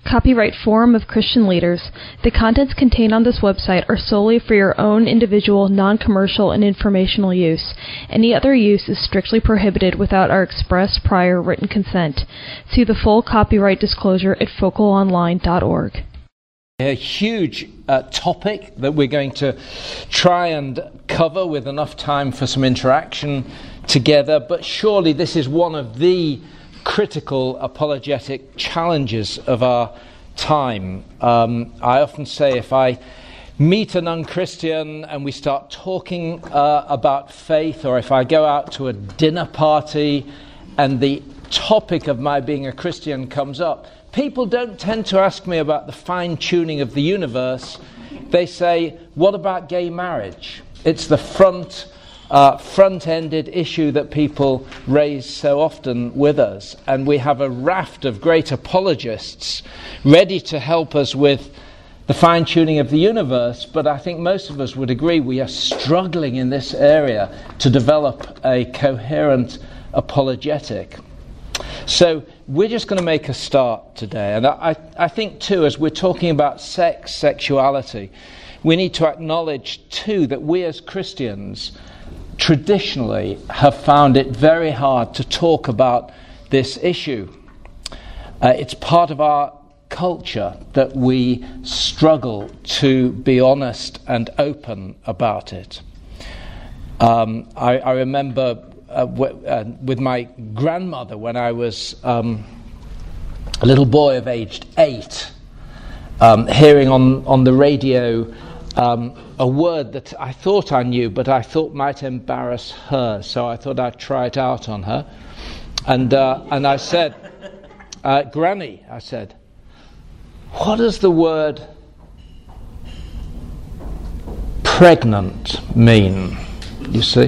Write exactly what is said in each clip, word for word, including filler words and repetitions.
Copyright Forum of Christian Leaders. The contents contained on this website are solely for your own individual, non-commercial, and informational use. Any other use is strictly prohibited without our express prior written consent. See the full copyright disclosure at focal online dot org. A huge uh, topic that we're going to try and cover with enough time for some interaction together, but surely this is one of the critical apologetic challenges of our time. Um, I often say if I meet a non-Christian and we start talking uh, about faith, or if I go out to a dinner party and the topic of my being a Christian comes up, people don't tend to ask me about the fine-tuning of the universe. They say, what about gay marriage? It's the front Uh, front-ended issue that people raise so often with us, and we have a raft of great apologists ready to help us with the fine-tuning of the universe, but I think most of us would agree we are struggling in this area to develop a coherent apologetic. So we're just going to make a start today, and I, I think too, as we're talking about sex, sexuality, we need to acknowledge too that we as Christians traditionally have found it very hard to talk about this issue. Uh, it's part of our culture that we struggle to be honest and open about it. Um, I, I remember uh, w- uh, with my grandmother when I was um, a little boy of aged eight, um, hearing on, on the radio Um, a word that I thought I knew, but I thought might embarrass her, so I thought I'd try it out on her. And uh, and I said, uh, Granny, I said, what does the word pregnant mean? You see?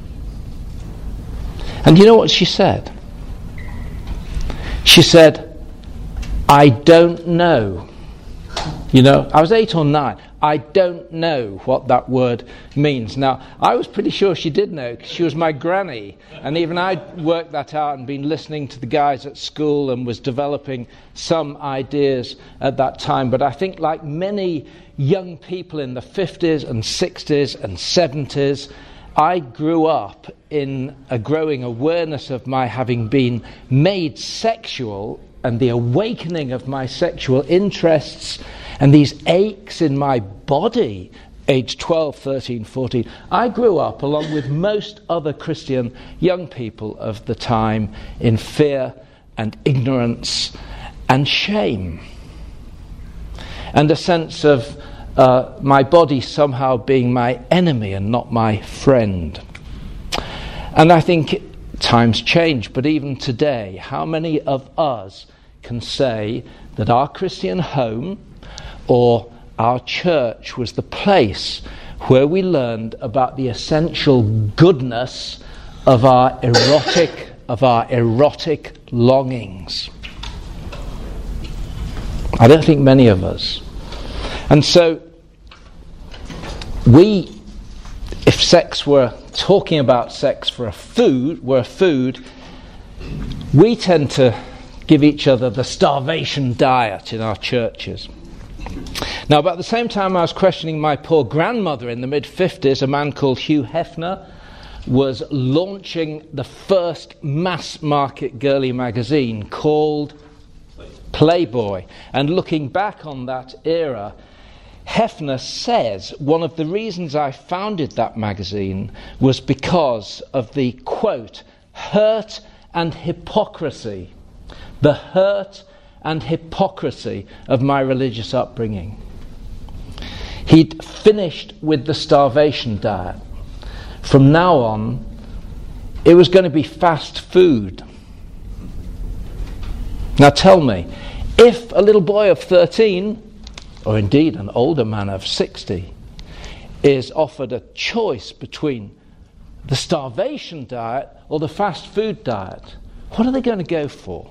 And you know what she said? She said, I don't know. You know, I was eight or nine. I don't know what that word means. Now, I was pretty sure she did know, because she was my granny. And even I'd worked that out and been listening to the guys at school and was developing some ideas at that time. But I think like many young people in the fifties and sixties and seventies, I grew up in a growing awareness of my having been made sexual and the awakening of my sexual interests and these aches in my body, age twelve, thirteen, fourteen. I grew up, along with most other Christian young people of the time, in fear and ignorance and shame. And a sense of uh, my body somehow being my enemy and not my friend. And I think times change, but even today, how many of us can say that our Christian home or our church was the place where we learned about the essential goodness of our erotic of our erotic longings? I don't think many of us. And so we, if sex were talking about sex for a food, were food, we tend to give each other the starvation diet in our churches. Now, about the same time I was questioning my poor grandmother in the mid-fifties, a man called Hugh Hefner was launching the first mass-market girly magazine called Playboy. And looking back on that era, Hefner says one of the reasons I founded that magazine was because of the, quote, hurt and hypocrisy. The hurt and hypocrisy of my religious upbringing. He'd finished with the starvation diet. From now on, it was going to be fast food. Now tell me, if a little boy of thirteen, or indeed an older man of sixty, is offered a choice between the starvation diet or the fast food diet, what are they going to go for?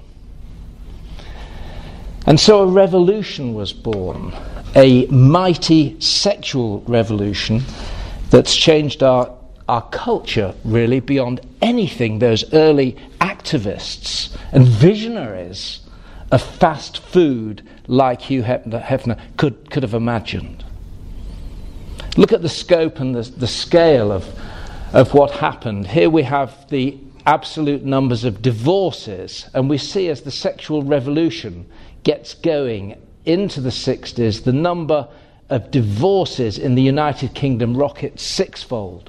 And so a revolution was born, a mighty sexual revolution that's changed our, our culture really beyond anything those early activists and visionaries of fast food like Hugh Hefner could, could have imagined. Look at the scope and the, the scale of, of what happened. Here we have the absolute numbers of divorces, and we see as the sexual revolution gets going into the sixties, the number of divorces in the United Kingdom rockets sixfold.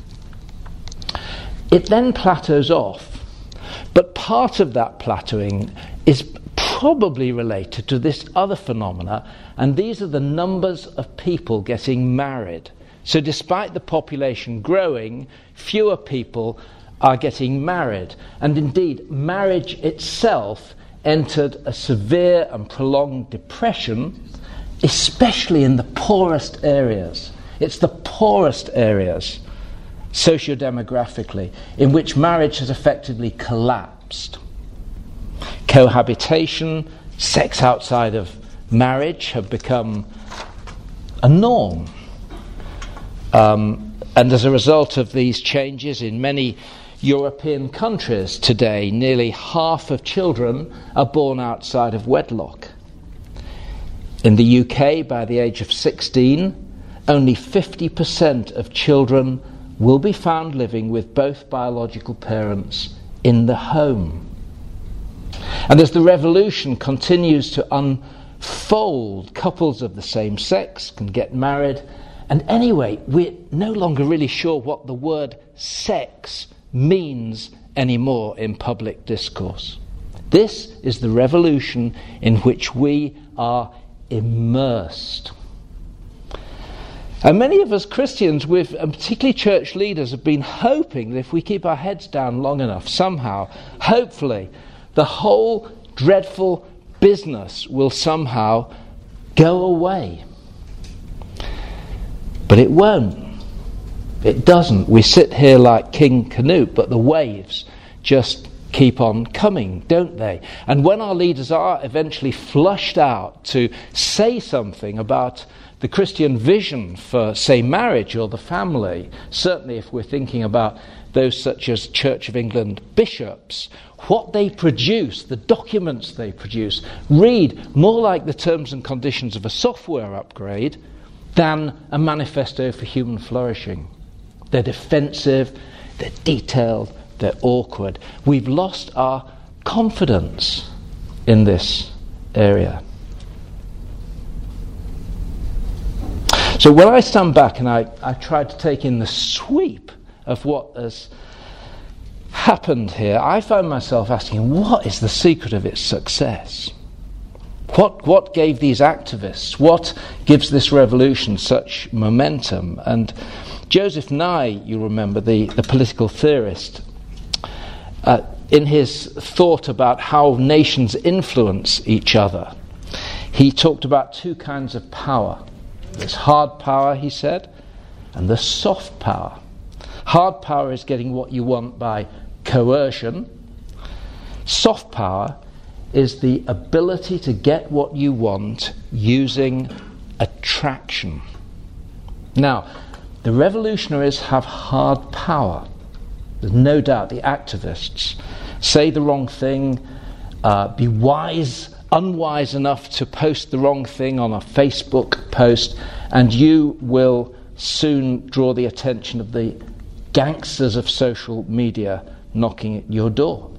It then plateaus off, but part of that plateauing is probably related to this other phenomena, and these are the numbers of people getting married. So despite the population growing, fewer people are getting married. And indeed, marriage itself entered a severe and prolonged depression, especially in the poorest areas. It's the poorest areas, socio-demographically, in which marriage has effectively collapsed. Cohabitation, sex outside of marriage have become a norm. Um, and as a result of these changes in many European countries today, nearly half of children are born outside of wedlock. In the U K, by the age of sixteen, only fifty percent of children will be found living with both biological parents in the home. And as the revolution continues to unfold, couples of the same sex can get married. And anyway, we're no longer really sure what the word sex means anymore in public discourse. This is the revolution in which we are immersed. And many of us Christians, with, and particularly church leaders, have been hoping that if we keep our heads down long enough, somehow, hopefully, the whole dreadful business will somehow go away. But it won't. It doesn't. We sit here like King Canute, but the waves just keep on coming, don't they? And when our leaders are eventually flushed out to say something about the Christian vision for, say, marriage or the family, certainly if we're thinking about those such as Church of England bishops, what they produce, the documents they produce, read more like the terms and conditions of a software upgrade than a manifesto for human flourishing. They're defensive, they're detailed, they're awkward. We've lost our confidence in this area. So when I stand back and I, I try to take in the sweep of what has happened here, I find myself asking, what is the secret of its success? What what gave these activists, what gives this revolution such momentum? And Joseph Nye, you remember, the, the political theorist, uh, in his thought about how nations influence each other, he talked about two kinds of power. There's hard power, he said, and there's soft power. Hard power is getting what you want by coercion. Soft power is the ability to get what you want using attraction. Now, the revolutionaries have hard power. There's no doubt the activists say the wrong thing, uh, be wise, unwise enough to post the wrong thing on a Facebook post, and you will soon draw the attention of the gangsters of social media knocking at your door.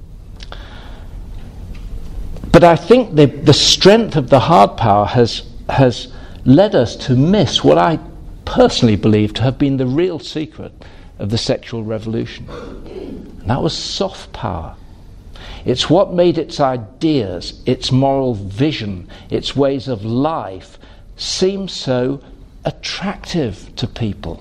But I think the, the strength of the hard power has has led us to miss what I personally believe to have been the real secret of the sexual revolution. And that was soft power. It's what made its ideas, its moral vision, its ways of life seem so attractive to people.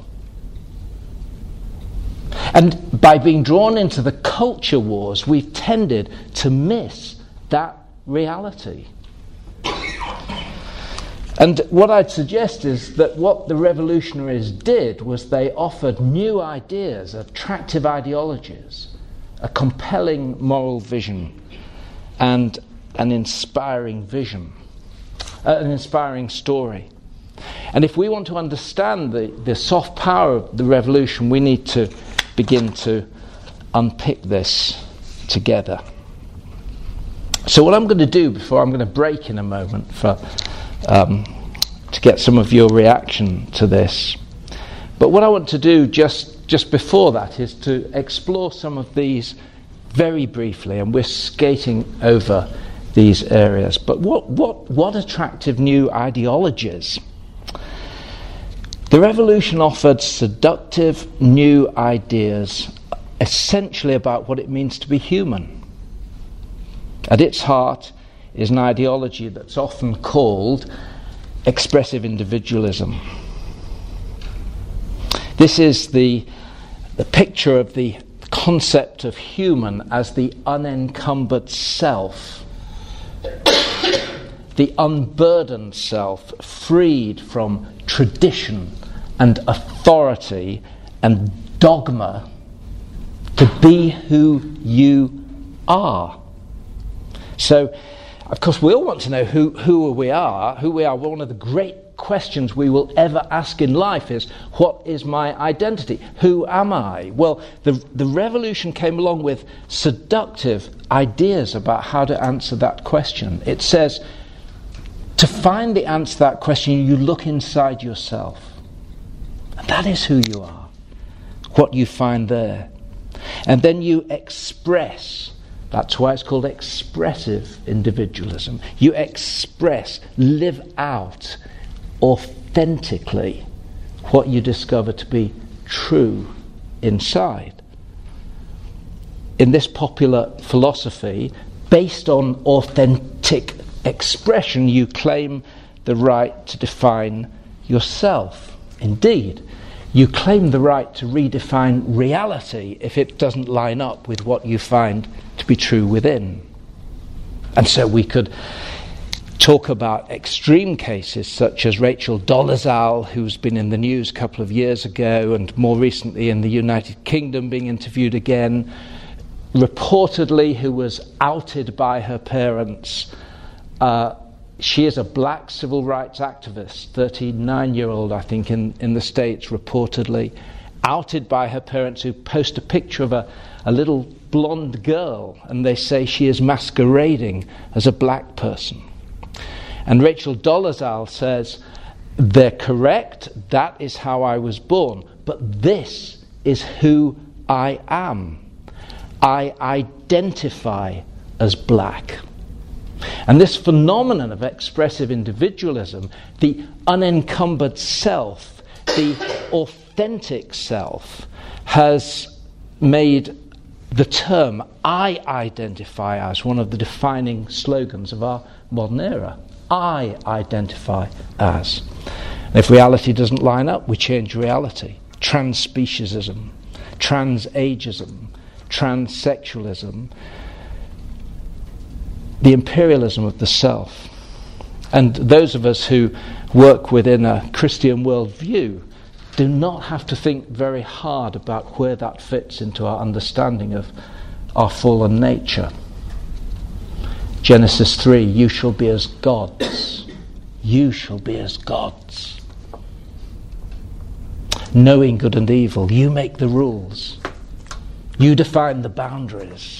And by being drawn into the culture wars, we've tended to miss that reality. And what I'd suggest is that what the revolutionaries did was they offered new ideas, attractive ideologies, a compelling moral vision, and an inspiring vision, uh, an inspiring story. And if we want to understand the, the soft power of the revolution, we need to begin to unpick this together. So what I'm going to do before I'm going to break in a moment for um, to get some of your reaction to this, but what I want to do just just before that is to explore some of these very briefly, and we're skating over these areas. But what what what attractive new ideologies? The revolution offered seductive new ideas, essentially about what it means to be human. At its heart is an ideology that's often called expressive individualism. This is the, the picture of the concept of human as the unencumbered self, the unburdened self, freed from tradition and authority and dogma, to be who you are. So, of course, we all want to know who, who we are, who we are. One of the great questions we will ever ask in life is, what is my identity? Who am I? Well, the, the revolution came along with seductive ideas about how to answer that question. It says, to find the answer to that question, you look inside yourself. And that is who you are, what you find there. And then you express. That's why it's called expressive individualism. You express, live out authentically what you discover to be true inside. In this popular philosophy, based on authentic expression, you claim the right to define yourself. Indeed, you claim the right to redefine reality if it doesn't line up with what you find to be true within. And so we could talk about extreme cases such as Rachel Dolezal, who's been in the news a couple of years ago, and more recently in the United Kingdom being interviewed again, reportedly who was outed by her parents. Uh, she is a black civil rights activist, thirty-nine-year-old, I think, in, in the States, reportedly, outed by her parents, who post a picture of a, a little blonde girl, and they say she is masquerading as a black person. And Rachel Dolezal says, they're correct, that is how I was born, but this is who I am. I identify as black. And this phenomenon of expressive individualism, the unencumbered self, the authentic self, has made the term I identify as one of the defining slogans of our modern era. I identify as. And if reality doesn't line up, we change reality. Transspeciesism, transageism, transsexualism, the imperialism of the self. And those of us who work within a Christian worldview do not have to think very hard about where that fits into our understanding of our fallen nature. Genesis three, you shall be as gods. You shall be as gods. Knowing good and evil, you make the rules. You define the boundaries.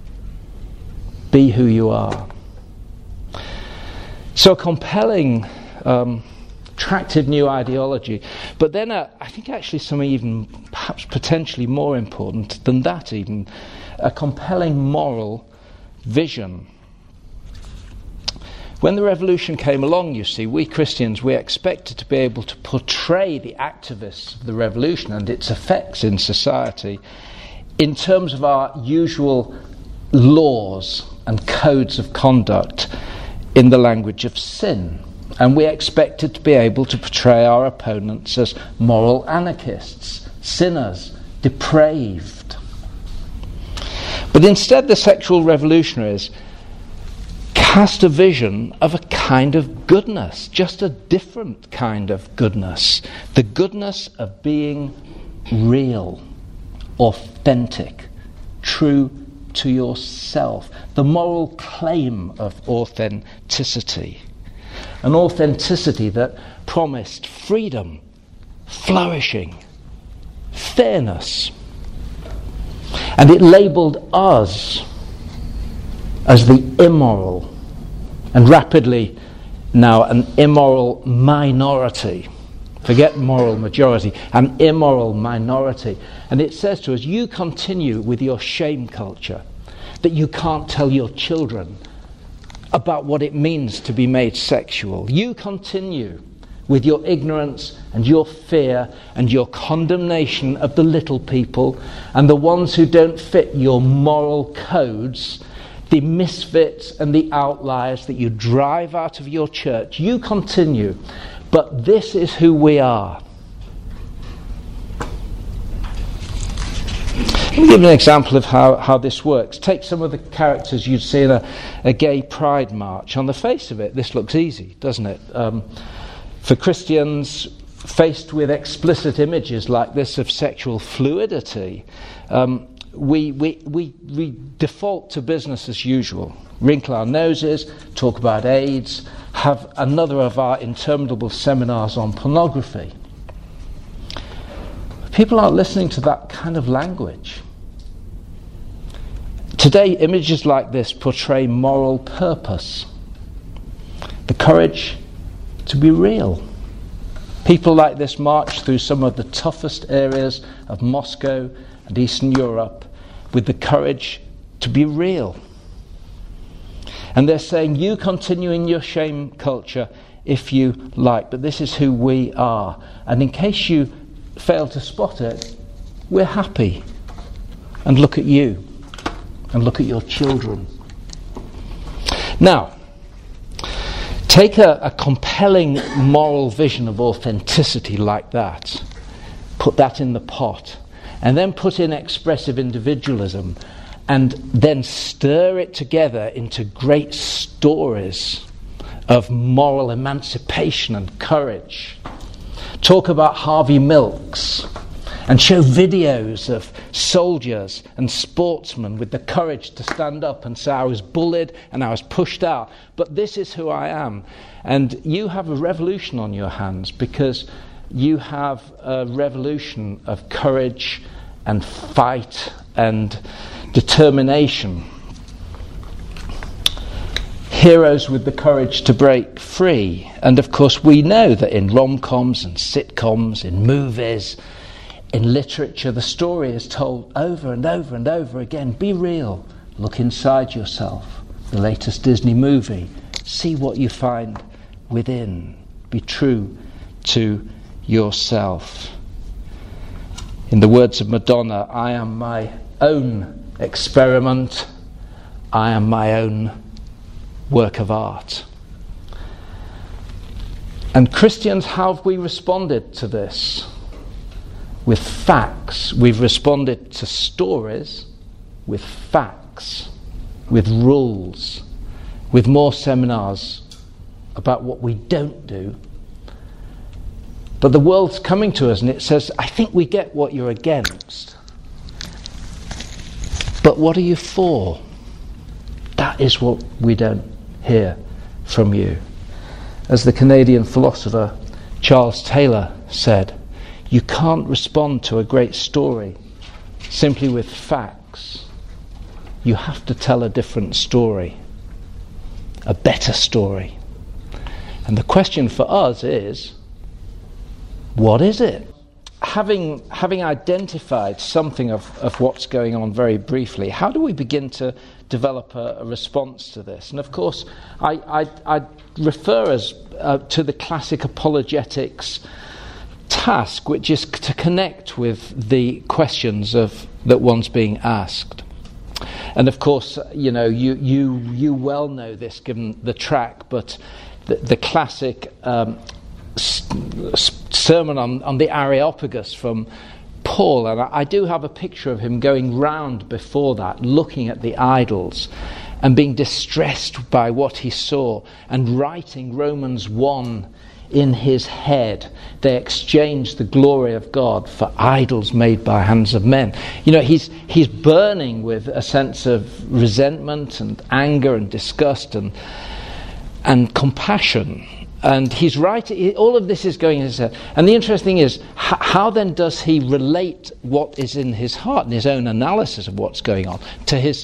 Be who you are. So a compelling, um, attractive new ideology. But then uh, I think actually something even perhaps potentially more important than that even, a compelling moral vision. When the revolution came along, you see, we Christians, we expected to be able to portray the activists of the revolution and its effects in society in terms of our usual laws and codes of conduct in the language of sin. And we expected to be able to portray our opponents as moral anarchists, sinners, depraved. But instead, the sexual revolutionaries cast a vision of a kind of goodness, just a different kind of goodness. The goodness of being real, authentic, true to yourself. The moral claim of authenticity. An authenticity that promised freedom, flourishing, fairness. And it labelled us as the immoral, and rapidly now an immoral minority. Forget moral majority, an immoral minority. And it says to us, you continue with your shame culture, that you can't tell your children about what it means to be made sexual. You continue with your ignorance and your fear and your condemnation of the little people and the ones who don't fit your moral codes, the misfits and the outliers that you drive out of your church. You continue, but this is who we are. Let me give an example of how, how this works. Take some of the characters you'd see in a, a gay pride march. On the face of it, this looks easy, doesn't it? Um, for Christians faced with explicit images like this of sexual fluidity, um, we, we, we, we default to business as usual. Wrinkle our noses, talk about AIDS, have another of our interminable seminars on pornography. People aren't listening to that kind of language. Today, images like this portray moral purpose, the courage to be real. People like this march through some of the toughest areas of Moscow and Eastern Europe with the courage to be real. And they're saying, you continue in your shame culture if you like, but this is who we are. And in case you fail to spot it, we're happy. And look at you. And look at your children. Now, take a, a compelling moral vision of authenticity like that. Put that in the pot. And then put in expressive individualism. And then stir it together into great stories of moral emancipation and courage. Talk about Harvey Milks and show videos of soldiers and sportsmen with the courage to stand up and say, I was bullied and I was pushed out, but this is who I am. And you have a revolution on your hands, because you have a revolution of courage and fight and determination. Heroes with the courage to break free. And of course we know that in rom-coms and sitcoms, in movies, in literature, the story is told over and over and over again. Be real. Look inside yourself. The latest Disney movie. See what you find within. Be true to yourself. In the words of Madonna, I am my own experiment. I am my own work of art. And Christians, how have we responded to this? With facts. We've responded to stories with facts, with rules, with more seminars about what we don't do. But the world's coming to us and it says, I think we get what you're against. But what are you for? That is what we don't hear from you. As the Canadian philosopher Charles Taylor said, you can't respond to a great story simply with facts. You have to tell a different story, a better story. And the question for us is, what is it? Having having identified something of, of what's going on very briefly, how do we begin to develop a, a response to this? And of course, I, I, I refer us uh, to the classic apologetics task, which is to connect with the questions of that one's being asked. And of course, you know, you you you well know this given the track, but the, the classic um, sermon on, on the Areopagus from Paul, and I, I do have a picture of him going round before that, looking at the idols and being distressed by what he saw and writing Romans one in his head. They exchanged the glory of God for idols made by hands of men. You know, he's he's burning with a sense of resentment and anger and disgust and and compassion. And he's right, all of this is going in his head. And the interesting thing is, how then does he relate what is in his heart and his own analysis of what's going on to his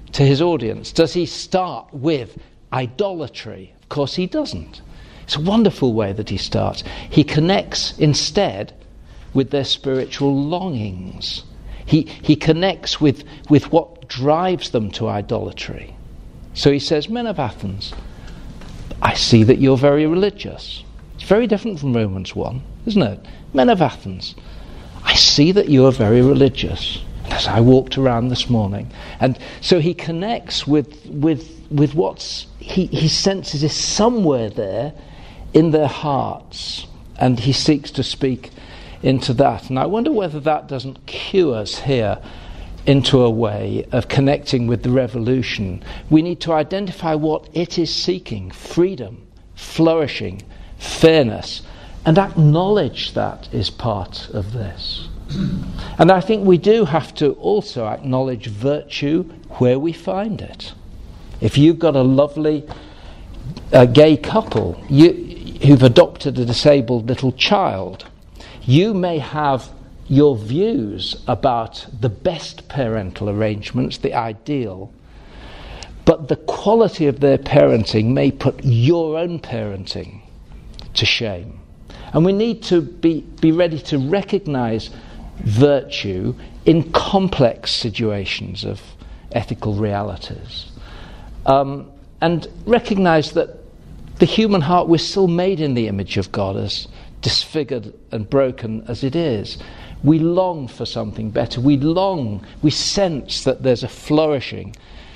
to his audience? Does he start with idolatry? Of course he doesn't. It's a wonderful way that he starts. He connects instead with their spiritual longings. He he connects with, with what drives them to idolatry. So he says, men of Athens, I see that you're very religious. It's very different from Romans one, isn't it? Men of Athens, I see that you are very religious. As I walked around this morning. And so he connects with with with what's he, he senses is somewhere there in their hearts. And he seeks to speak into that. And I wonder whether that doesn't cue us here into a way of connecting with the revolution. We need to identify what it is seeking: freedom, flourishing, fairness, and acknowledge that is part of this. And I think we do have to also acknowledge virtue where we find it. If you've got a lovely uh, gay couple you, who've adopted a disabled little child, you may have your views about the best parental arrangements, the ideal, but the quality of their parenting may put your own parenting to shame. And we need to be, be ready to recognise virtue in complex situations of ethical realities. Um, and recognise that the human heart, we're still made in the image of God, as disfigured and broken as it is. We long for something better. We long, we sense that there's a flourishing.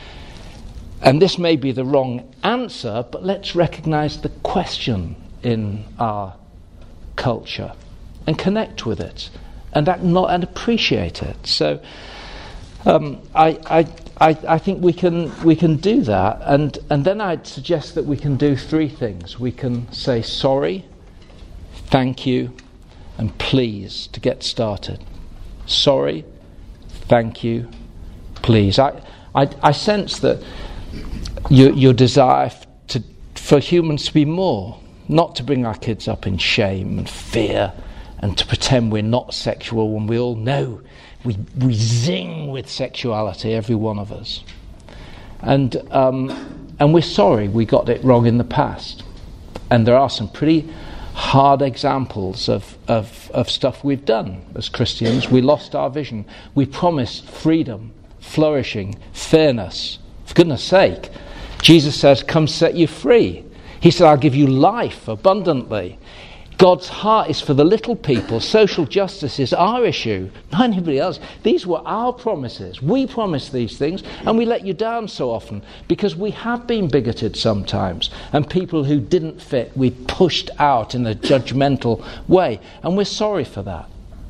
And this may be the wrong answer, but let's recognise the question in our culture and connect with it and acknowledge and appreciate it. So um, I, I, I, I think we can we can do that, and and then I'd suggest that we can do three things. We can say sorry, thank you, and please to get started. Sorry, thank you, please. I I, I sense that your your desire to for humans to be more, not to bring our kids up in shame and fear, and to pretend we're not sexual when we all know we we zing with sexuality, every one of us. And um, and we're sorry we got it wrong in the past. And there are some pretty hard examples of, of, of stuff we've done as Christians. We lost our vision. We promised freedom, flourishing, fairness. For goodness sake, Jesus says, come set you free. He said, I'll give you life abundantly. God's heart is for the little people. Social justice is our issue, not anybody else. These were our promises. We promised these things, and we let you down so often because we have been bigoted sometimes, and people who didn't fit we pushed out in a judgmental way, and we're sorry for that.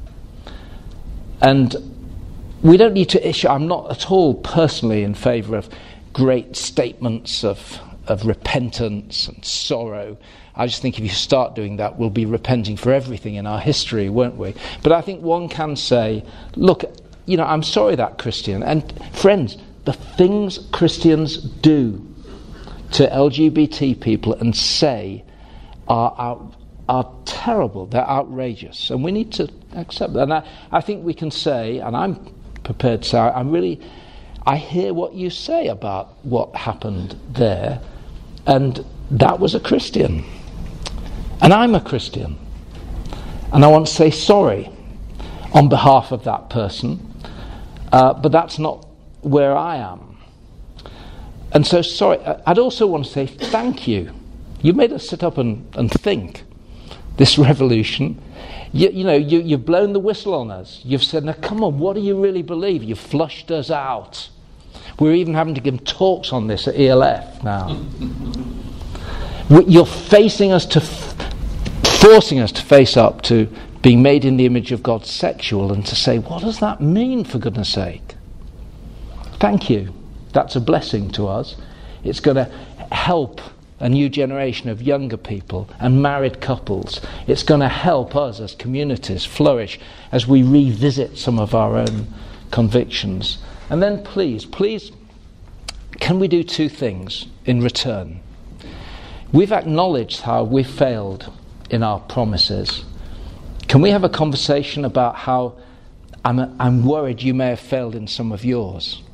And we don't need to issue, I'm not at all personally in favour of great statements of, of repentance and sorrow. I just think if you start doing that, we'll be repenting for everything in our history, won't we? But I think one can say, look, you know, I'm sorry that Christian. And friends, the things Christians do to L G B T people and say are out, are terrible. They're outrageous. And we need to accept that. And I, I think we can say, and I'm prepared to say, I'm really, I hear what you say about what happened there. And that was a Christian. And I'm a Christian. And I want to say sorry on behalf of that person. Uh, but that's not where I am. And so, sorry, I'd also want to say thank you. You made us sit up and, and think. This revolution. You, you know, you, you've blown the whistle on us. You've said, now come on, what do you really believe? You've flushed us out. We're even having to give talks on this at E L F now. You're facing us to, forcing us to face up to being made in the image of God sexual, and to say, what does that mean, for goodness sake? Thank you. That's a blessing to us. It's going to help a new generation of younger people and married couples. It's going to help us as communities flourish as we revisit some of our own convictions. And then please, please, can we do two things in return? We've acknowledged how we've failed in our promises. Can we have a conversation about how I'm, I'm worried you may have failed in some of yours?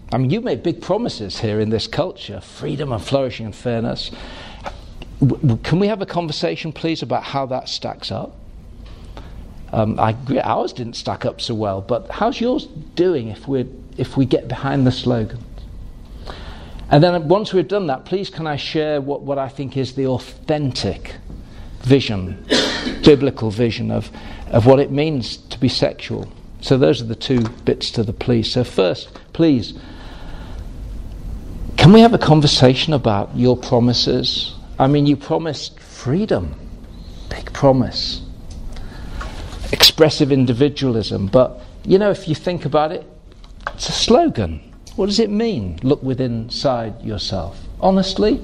I mean, you made big promises here in this culture, freedom and flourishing and fairness. W- can we have a conversation, please, about how that stacks up? Um, I agree, ours didn't stack up so well, but how's yours doing if we if we get behind the slogans? And then once we've done that, please can I share what, what I think is the authentic vision, biblical vision of, of what it means to be sexual. So those are the two bits to the please. So first, please, can we have a conversation about your promises? I mean, you promised freedom, big promise. Expressive individualism, but you know, if you think about it, it's a slogan. What does it mean? Look within inside yourself. Honestly,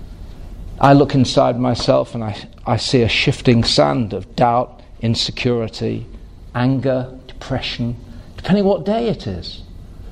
I look inside myself and I, I see a shifting sand of doubt, insecurity, anger, depression, depending what day it is.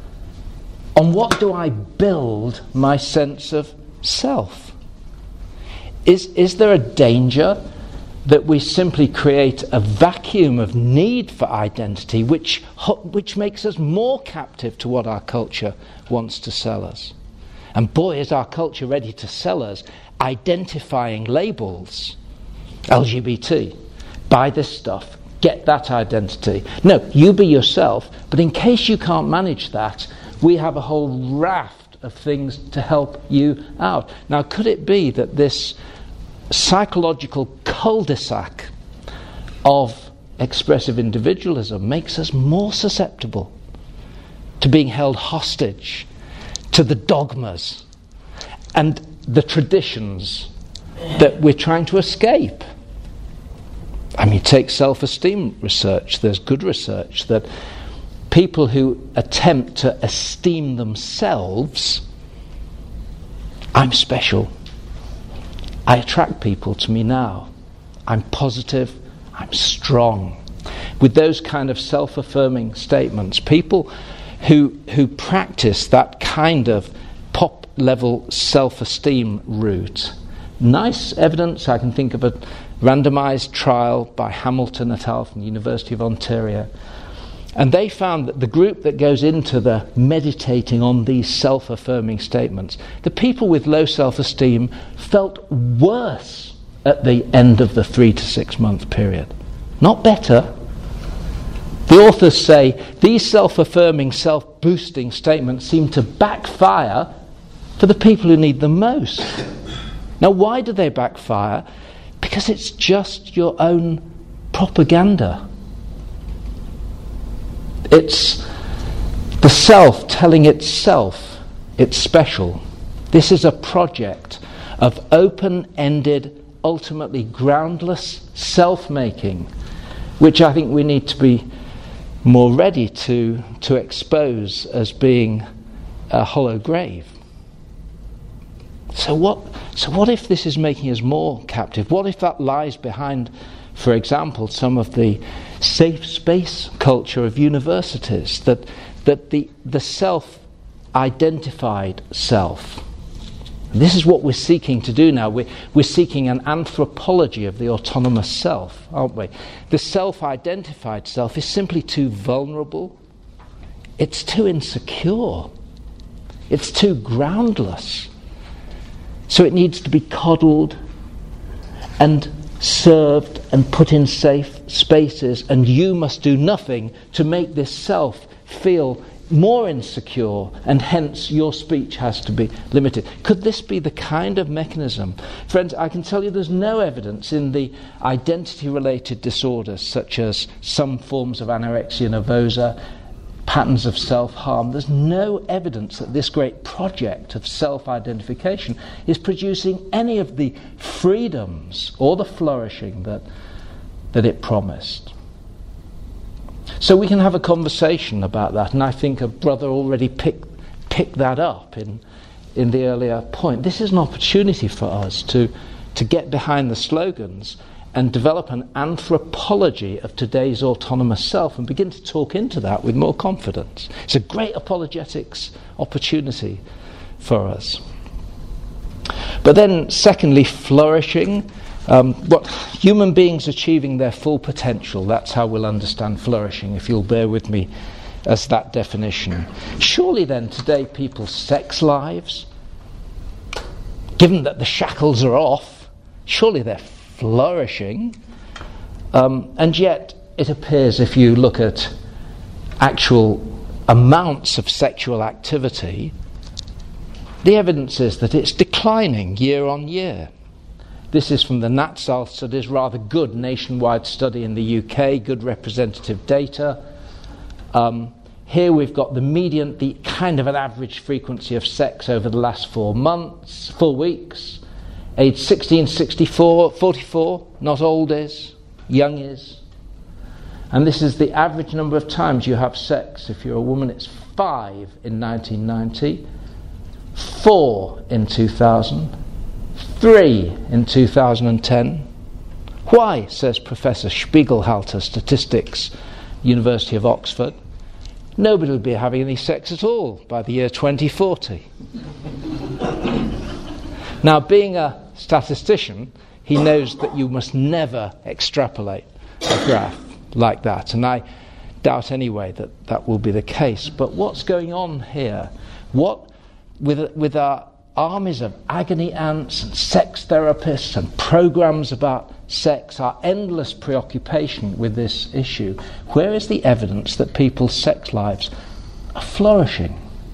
On what do I build my sense of self? Is, is there a danger that we simply create a vacuum of need for identity which which makes us more captive to what our culture wants to sell us? And boy, is our culture ready to sell us identifying labels. L G B T, buy this stuff, get that identity. No, you be yourself, but in case you can't manage that, we have a whole raft of things to help you out. Now, could it be that this psychological cul-de-sac of expressive individualism makes us more susceptible to being held hostage to the dogmas and the traditions that we're trying to escape? I mean, take self-esteem research. There's good research that people who attempt to esteem themselves, I'm special, I attract people to me now, I'm positive, I'm strong. With those kind of self-affirming statements, people who who practice that kind of pop-level self-esteem route, nice evidence. I can think of a randomized trial by Hamilton et al. From the University of Ontario. And they found that the group that goes into the meditating on these self-affirming statements, the people with low self-esteem felt worse at the end of the three to six month period. Not better. The authors say these self-affirming, self-boosting statements seem to backfire for the people who need them most. Now, why do they backfire? Because it's just your own propaganda. It's the self telling itself it's special. This is a project of open-ended, ultimately groundless self-making, which I think we need to be more ready to, to expose as being a hollow grave. So what, so what if this is making us more captive? What if that lies behind, for example, some of the safe space culture of universities, that that the the self-identified self. This is what we're seeking to do now. We're, we're seeking an anthropology of the autonomous self, aren't we? The self-identified self is simply too vulnerable. It's too insecure. It's too groundless. So it needs to be coddled and served and put in safe spaces, and you must do nothing to make this self feel more insecure, and hence your speech has to be limited. Could this be the kind of mechanism? Friends, I can tell you there's no evidence in the identity-related disorders such as some forms of anorexia nervosa, patterns of self-harm. There's no evidence that this great project of self-identification is producing any of the freedoms or the flourishing that, that it promised. So we can have a conversation about that, and I think a brother already picked, picked that up in, in the earlier point. This is an opportunity for us to, to get behind the slogans and develop an anthropology of today's autonomous self and begin to talk into that with more confidence. It's a great apologetics opportunity for us. But then, secondly, flourishing. Um, what human beings achieving their full potential, that's how we'll understand flourishing, if you'll bear with me as that definition. Surely then today people's sex lives, given that the shackles are off, surely they're flourishing. Um, and yet it appears, if you look at actual amounts of sexual activity, the evidence is that it's declining year on year. This is from the NatSal studies, rather good nationwide study in the U K, good representative data. Um, here we've got the median, the kind of an average frequency of sex over the last four months, four weeks. Age sixteen, sixty-four, forty-four, not old is, young is. And this is the average number of times you have sex. If you're a woman, it's five in nineteen ninety, four in two thousand, three in two thousand ten. Why, says Professor Spiegelhalter, Statistics, University of Oxford, nobody will be having any sex at all by the year twenty forty. Now, being a statistician, he knows that you must never extrapolate a graph like that, and I doubt anyway that that will be the case. But what's going on here? What, with with our armies of agony ants and sex therapists and programs about sex, our endless preoccupation with this issue, where is the evidence that people's sex lives are flourishing?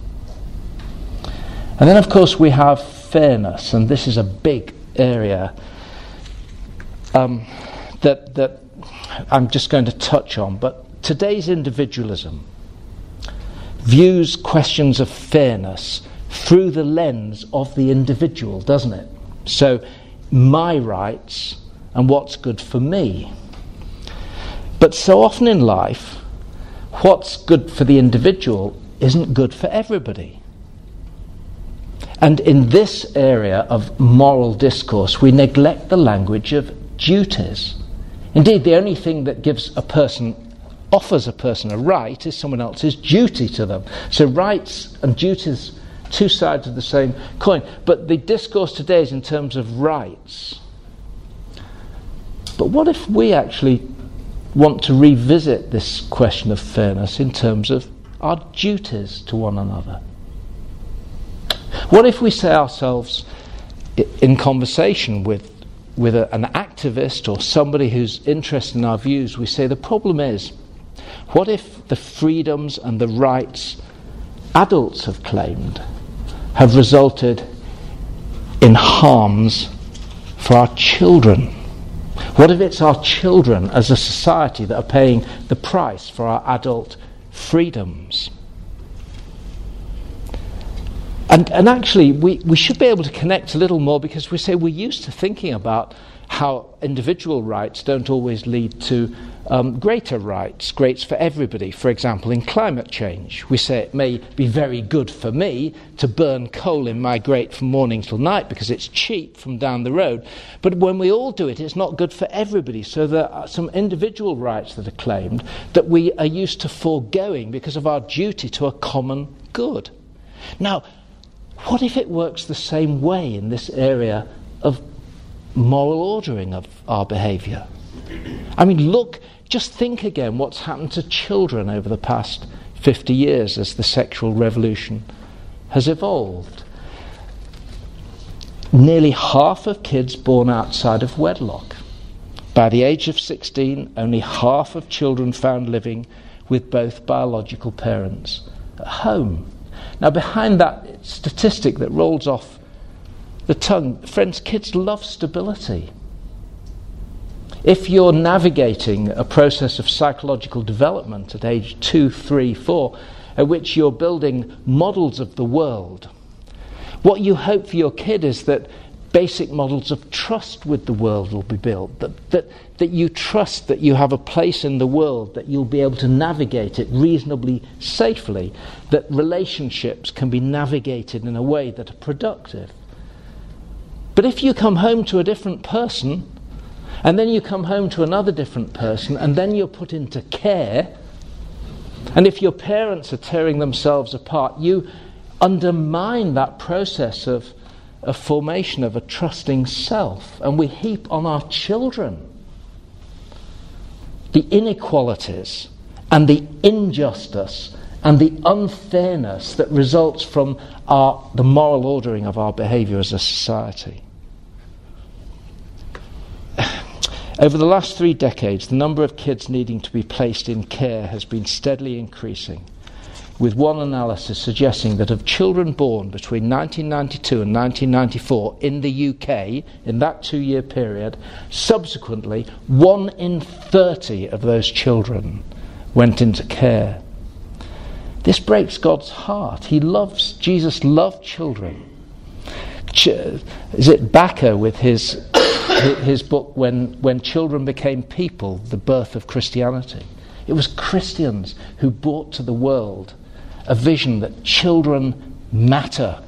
And then, of course, we have fairness, and this is a big area um, that that I'm just going to touch on. But today's individualism views questions of fairness through the lens of the individual, doesn't it? So, my rights and what's good for me. But so often in life, what's good for the individual isn't good for everybody. And in this area of moral discourse, we neglect the language of duties. Indeed, the only thing that gives a person, offers a person a right, is someone else's duty to them. So rights and duties, two sides of the same coin. But the discourse today is in terms of rights. But what if we actually want to revisit this question of fairness in terms of our duties to one another? What if we say ourselves in conversation with with a, an activist or somebody who's interested in our views, we say the problem is, what if the freedoms and the rights adults have claimed have resulted in harms for our children? What if it's our children as a society that are paying the price for our adult freedoms? And, and actually, we, we should be able to connect a little more, because we say we're used to thinking about how individual rights don't always lead to um, greater rights, greats for everybody. For example, in climate change, we say it may be very good for me to burn coal in my grate from morning till night because it's cheap from down the road. But when we all do it, it's not good for everybody. So there are some individual rights that are claimed that we are used to foregoing because of our duty to a common good. Now, what if it works the same way in this area of moral ordering of our behaviour? I mean, look, just think again what's happened to children over the past fifty years as the sexual revolution has evolved. Nearly half of kids born outside of wedlock. By the age of sixteen, only half of children found living with both biological parents at home. Now, behind that statistic that rolls off the tongue, friends, kids love stability. If you're navigating a process of psychological development at age two, three, four, at which you're building models of the world, what you hope for your kid is that basic models of trust with the world will be built, that, that, that you trust that you have a place in the world, that you'll be able to navigate it reasonably safely, that relationships can be navigated in a way that are productive. But if you come home to a different person, and then you come home to another different person, and then you're put into care, and if your parents are tearing themselves apart, you undermine that process of a formation of a trusting self, and we heap on our children the inequalities and the injustice and the unfairness that results from our, the moral ordering of our behaviour as a society. Over the last three decades, the number of kids needing to be placed in care has been steadily increasing, with one analysis suggesting that of children born between nineteen ninety-two and nineteen ninety-four in the U K, in that two-year period, subsequently one in thirty of those children went into care. This breaks God's heart. He loves, Jesus loved children. Ch- is it Bakker with his his book, When, When Children Became People, The Birth of Christianity? It was Christians who brought to the world a vision that children matter.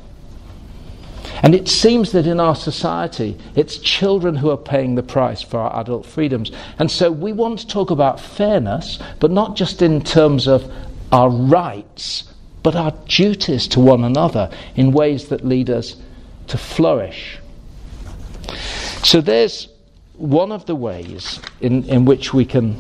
And it seems that in our society, it's children who are paying the price for our adult freedoms. And so we want to talk about fairness, but not just in terms of our rights, but our duties to one another in ways that lead us to flourish. So there's one of the ways in, in which we can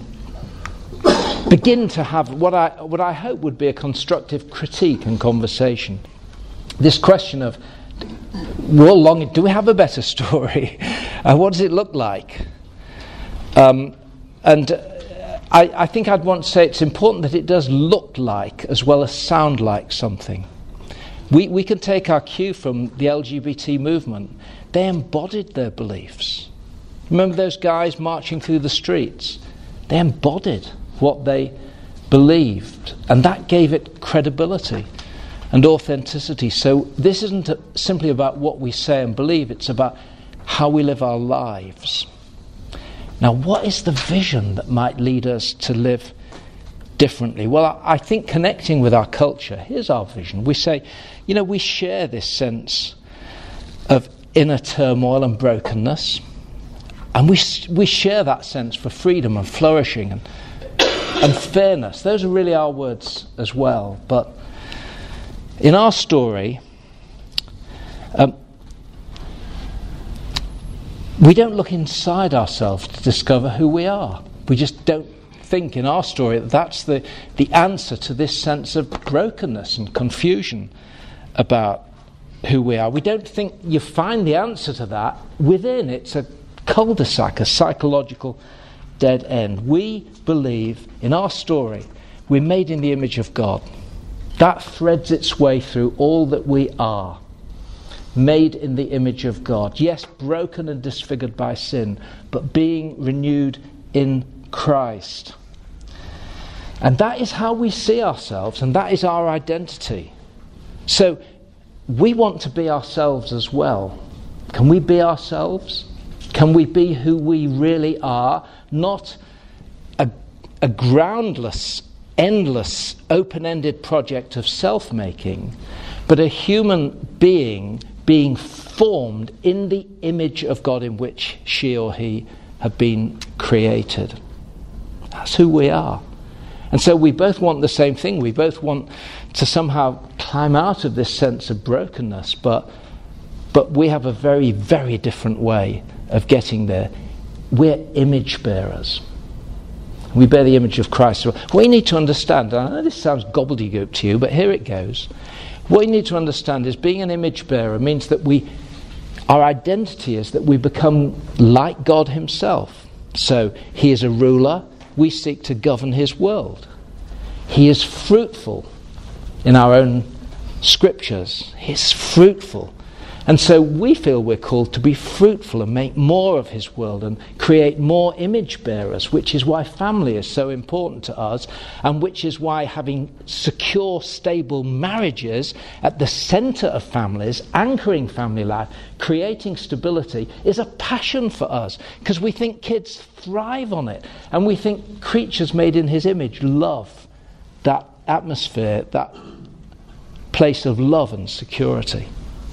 begin to have what I what I hope would be a constructive critique and conversation. This question of, well, long, do we have a better story? Uh, what does it look like? Um, and uh, I, I think I'd want to say it's important that it does look like as well as sound like something. We we can take our cue from the L G B T movement. They embodied their beliefs. Remember those guys marching through the streets? They embodied what they believed, and that gave it credibility and authenticity. So this isn't a, simply about what we say and believe, it's about how we live our lives. Now, what is the vision that might lead us to live differently? Well, I, I think connecting with our culture, here's our vision. We say, you know, we share this sense of inner turmoil and brokenness, and we we share that sense for freedom and flourishing and and fairness. Those are really our words as well. But in our story, um, we don't look inside ourselves to discover who we are. We just don't think in our story that that's the, the answer to this sense of brokenness and confusion about who we are. We don't think you find the answer to that within. It's a cul-de-sac, a psychological dead end. We believe in our story we're made in the image of God. That threads its way through all that we are. Made in the image of God. Yes, broken and disfigured by sin, but being renewed in Christ. And that is how we see ourselves, and that is our identity. So we want to be ourselves as well. Can we be ourselves? Can we be who we really are? Not a, a groundless, endless, open-ended project of self-making, but a human being being formed in the image of God in which she or he have been created. That's who we are. And so we both want the same thing. We both want to somehow climb out of this sense of brokenness, but but we have a very, very different way of getting there. We're image bearers. We bear the image of Christ. So what you need to understand, and I know this sounds gobbledygook to you, but here it goes. What you need to understand is being an image bearer means that we, our identity is that we become like God himself. So he is a ruler. We seek to govern his world. He is fruitful in our own scriptures. He's fruitful. And so we feel we're called to be fruitful and make more of his world and create more image bearers, which is why family is so important to us, and which is why having secure, stable marriages at the centre of families, anchoring family life, creating stability, is a passion for us, because we think kids thrive on it, and we think creatures made in his image love that atmosphere, that place of love and security.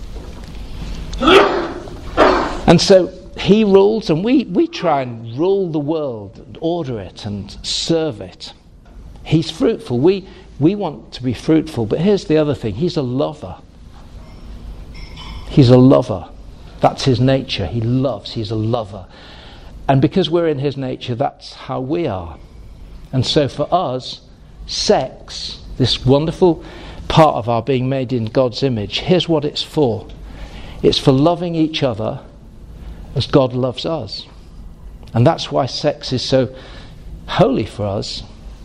And so he rules, and we, we try and rule the world and order it and serve it. He's fruitful. We we want to be fruitful, but here's the other thing. He's a lover. He's a lover. That's his nature. He loves. He's a lover. And because we're in his nature, that's how we are. And so for us, sex, this wonderful part of our being made in God's image, here's what it's for. It's for loving each other as God loves us. And that's why sex is so holy for us.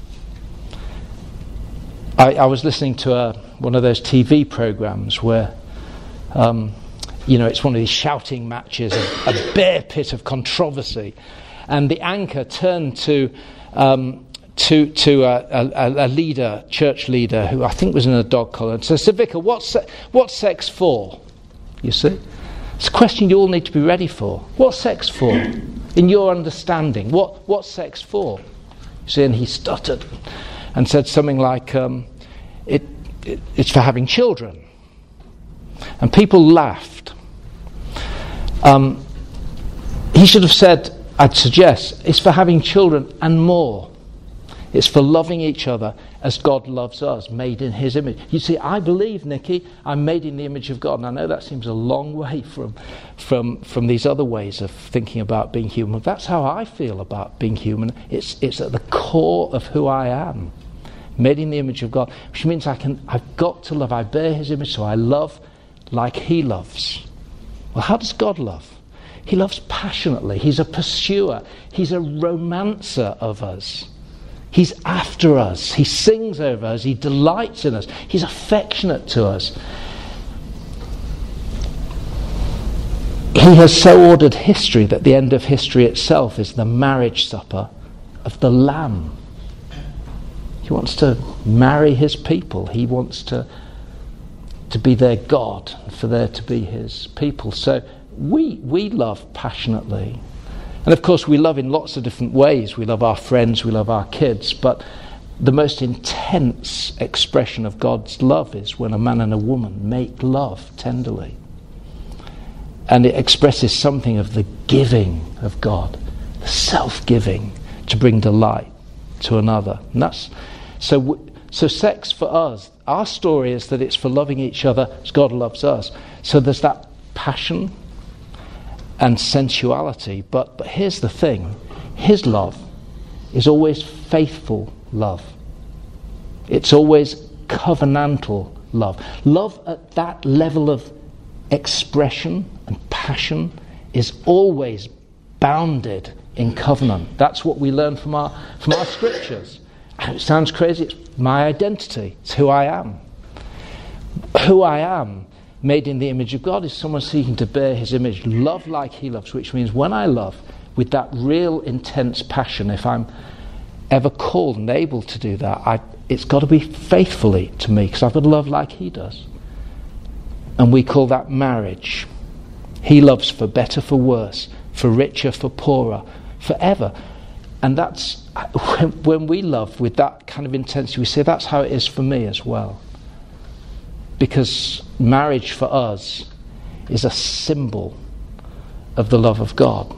I, I was listening to a, one of those T V programs where, um, you know, it's one of these shouting matches, a, a bear pit of controversy. And the anchor turned to um, to to a, a, a leader, church leader, who I think was in a dog collar, and said, "So, Vicar, what's se- what's sex for?" You see, it's a question you all need to be ready for. What's sex for, in your understanding? What what's sex for? You see, and he stuttered and said something like, um, "It, it it's for having children," and people laughed. Um, he should have said, I'd suggest, it's for having children and more. It's for loving each other as God loves us, made in his image. You see, I believe, Nikki, I'm made in the image of God. And I know that seems a long way from, from, from these other ways of thinking about being human. That's how I feel about being human. It's, it's at the core of who I am, made in the image of God, which means I can, I've got to love. I bear his image, so I love like he loves. Well, how does God love? He loves passionately. He's a pursuer. He's a romancer of us. He's after us. He sings over us. He delights in us. He's affectionate to us. He has so ordered history that the end of history itself is the marriage supper of the Lamb. He wants to marry his people. He wants to, to be their God, and for there to be his people. So we we love passionately. And of course we love in lots of different ways. We love our friends, we love our kids, but the most intense expression of God's love is when a man and a woman make love tenderly. And it expresses something of the giving of God, the self-giving to bring delight to another. And that's so so sex for us, our story is that it's for loving each other as God loves us. So there's that passion and sensuality, but, but here's the thing, his love is always faithful love. It's always covenantal love. Love at that level of expression and passion is always bounded in covenant. That's what we learn from our from our scriptures. And it sounds crazy, it's my identity, it's who I am. Who I am, made in the image of God, is someone seeking to bear his image, love like he loves, which means when I love with that real intense passion, if I'm ever called and able to do that, I, it's got to be faithfully to me, because I've got to love like he does. And we call that marriage. He loves for better, for worse, for richer, for poorer, forever. And that's when, when we love with that kind of intensity, we say that's how it is for me as well. Because marriage for us is a symbol of the love of God.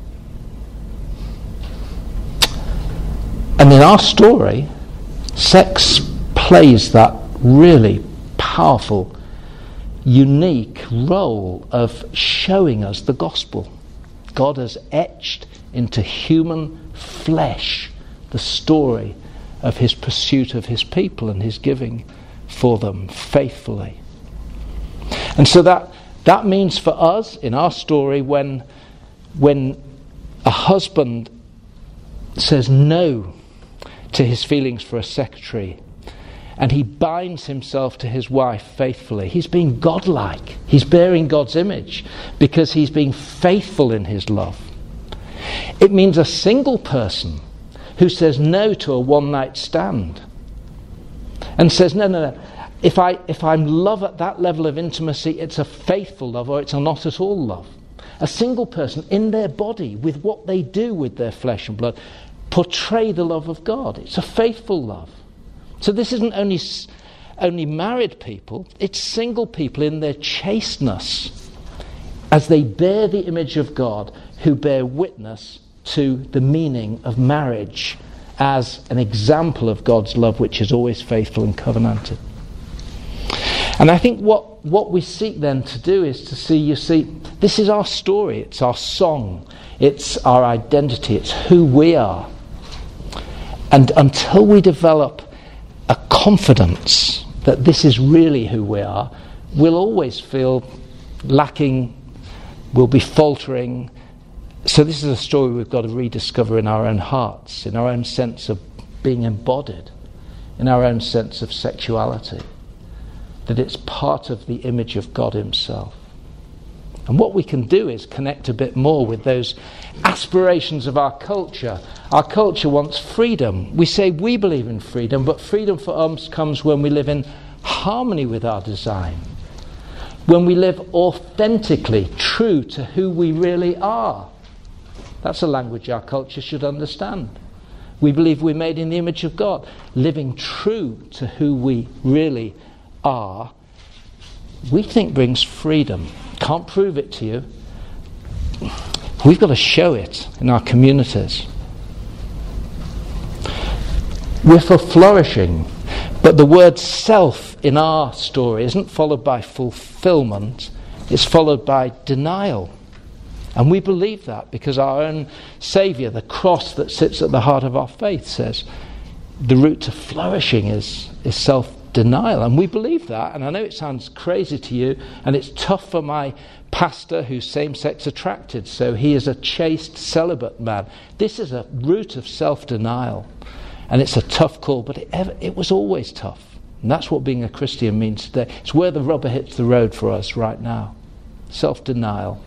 And in our story, sex plays that really powerful, unique role of showing us the gospel. God has etched into human flesh the story of his pursuit of his people and his giving for them faithfully. And so that that means for us in our story, when when a husband says no to his feelings for a secretary and he binds himself to his wife faithfully, he's being godlike. He's bearing God's image because he's being faithful in his love. It means a single person who says no to a one-night stand and says, no, no, no, if, I, if I'm love at that level of intimacy, it's a faithful love or it's a not at all love. A single person in their body, with what they do with their flesh and blood, portray the love of God. It's a faithful love. So this isn't only, only married people, it's single people in their chasteness as they bear the image of God, who bear witness to the meaning of marriage as an example of God's love, which is always faithful and covenanted. And I think what, what we seek then to do is to see, you see, this is our story, it's our song, it's our identity, it's who we are. And until we develop a confidence that this is really who we are, we'll always feel lacking, we'll be faltering. So this is a story we've got to rediscover in our own hearts, in our own sense of being embodied, in our own sense of sexuality, that it's part of the image of God himself. And what we can do is connect a bit more with those aspirations of our culture. Our culture wants freedom. We say we believe in freedom, but freedom for us comes when we live in harmony with our design, when we live authentically true to who we really are. That's a language our culture should understand. We believe we're made in the image of God. Living true to who we really are, we think brings freedom. Can't prove it to you. We've got to show it in our communities. We're for flourishing, but the word self in our story isn't followed by fulfillment, it's followed by denial. And we believe that because our own Saviour, the cross that sits at the heart of our faith, says the route to flourishing is, is self-denial. And we believe that. And I know it sounds crazy to you, and it's tough for my pastor who's same-sex attracted, so he is a chaste celibate man. This is a route of self-denial. And it's a tough call, but it, ever, it was always tough. And that's what being a Christian means today. It's where the rubber hits the road for us right now. Self-denial.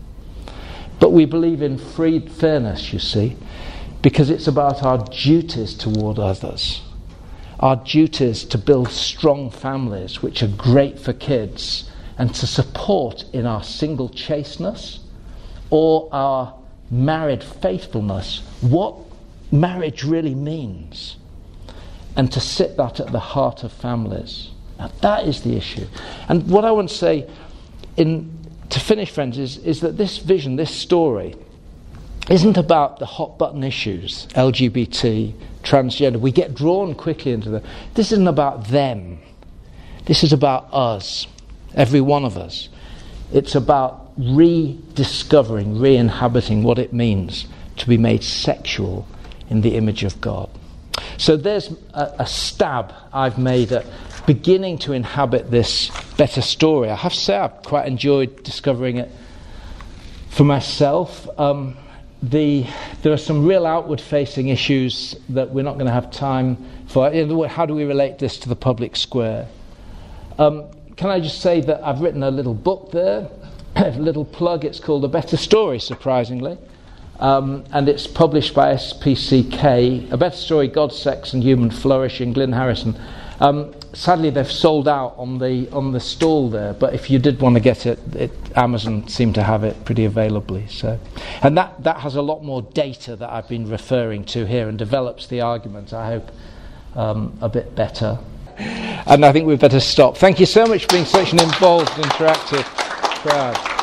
But we believe in free fairness, you see, because it's about our duties toward others. Our duties to build strong families, which are great for kids, and to support in our single chasteness or our married faithfulness what marriage really means, and to sit that at the heart of families. Now that is the issue. And what I want to say in to finish, friends, is, is that this vision, this story, isn't about the hot button issues, L G B T, transgender. We get drawn quickly into them. This isn't about them. This is about us, every one of us. It's about rediscovering, re-inhabiting what it means to be made sexual in the image of God. So there's a, a stab I've made at beginning to inhabit this better story. I have to say I've quite enjoyed discovering it for myself. Um, the there are some real outward-facing issues that we're not going to have time for. How do we relate this to the public square? Um, can I just say that I've written a little book there, a little plug. It's called A Better Story, surprisingly. Um, and it's published by S P C K, A Better Story, God, Sex and Human Flourishing, Glyn Harrison. Um, sadly, they've sold out on the on the stall there, but if you did want to get it, it, Amazon seemed to have it pretty availably. So, and that, that has a lot more data that I've been referring to here and develops the argument, I hope, um, a bit better. And I think we'd better stop. Thank you so much for being such an involved, interactive crowd.